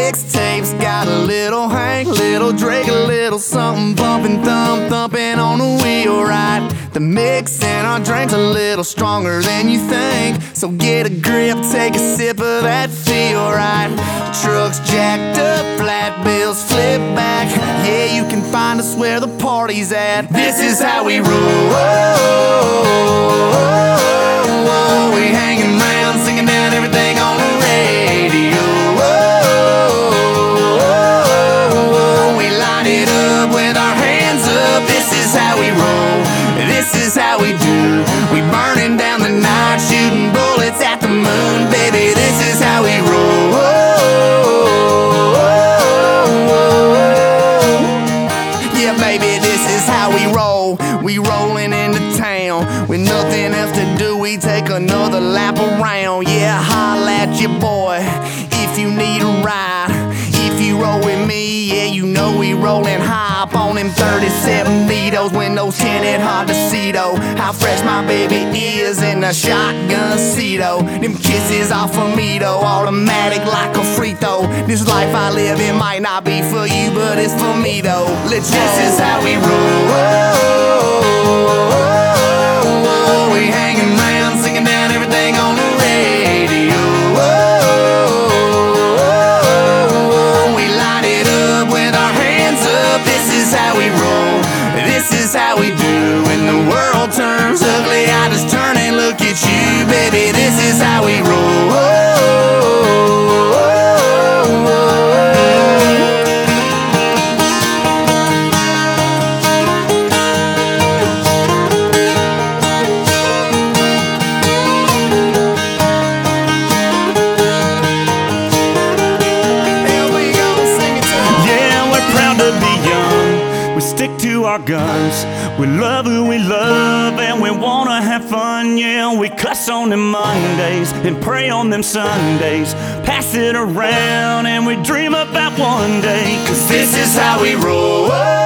mixtape's got a little Hank, little Drake, a little something bumping, thumping on the wheel, right? The mix in our drink's a little stronger than you think, so get a grip, take a sip of that feel, right? Trucks jacked up, flat bills flip back. Yeah, you can find us where the party's at. This is how we roll. We hanging around, singing down everything on the radio. We light it up with our hands up. This is how we roll. This is how we do. We burning down the night, shooting bullets at the moon, baby. This is how we roll. Yeah, baby, this is how we roll. We rolling into town with nothing else to do. We take another lap around. Yeah, holla at your boy if you need a ride. If you roll with me, yeah, you know we rollin' high up on them 37 Vitos, windows tinted, hard to see though how fresh my baby is in a shotgun seat though. Them kisses off of me though, automatic like a free throw. This life I live, it might not be for you, but it's for me though. Let's roll. This is how we roll. We hanging around, singing down everything on the radio. We light it up with our hands up. This is how we roll. This is how we do. When the world turns ugly, I just turn and look at you, baby. This is how we roll. Stick to our guns. We love who we love and we wanna have fun. Yeah, we cuss on them Mondays and pray on them Sundays. Pass it around and we dream about one day. 'Cause this is how we roll.